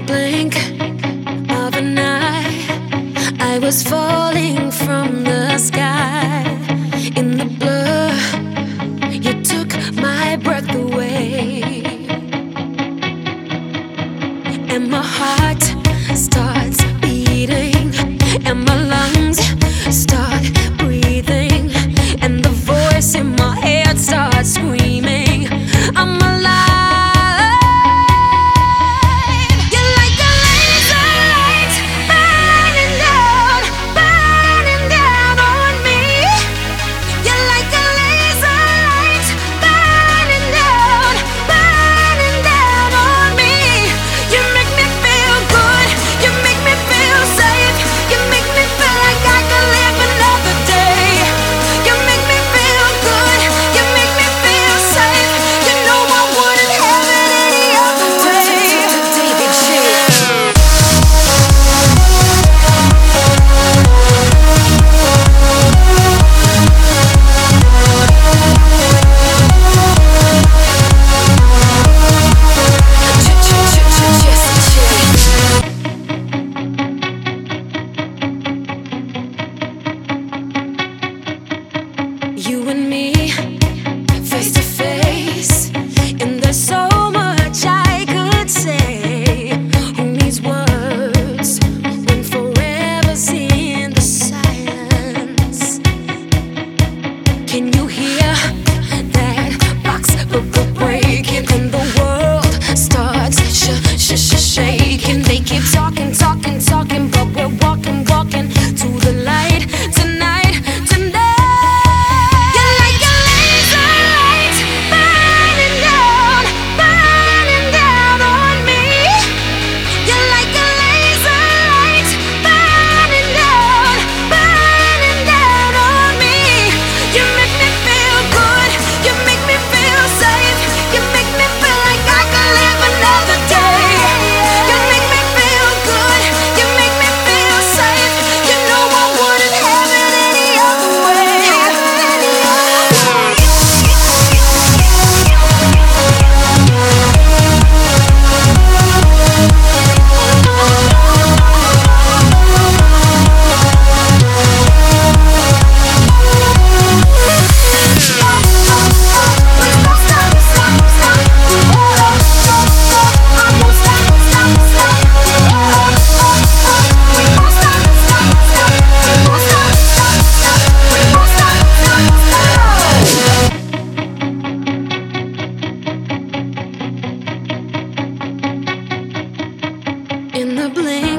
blink of an eye, I was falling from the sky. In the blur, you took my breath away, and my heart starts beating, and my lungs start breathing, and the voice in my head starts screaming, I'm alive. You and me, face to face, and there's so much I could say. Who needs words when forever's in the silence? Can you hear that box breaking, and the world starts shaking? They keep talking, but we're walking to the light tonight. In the blink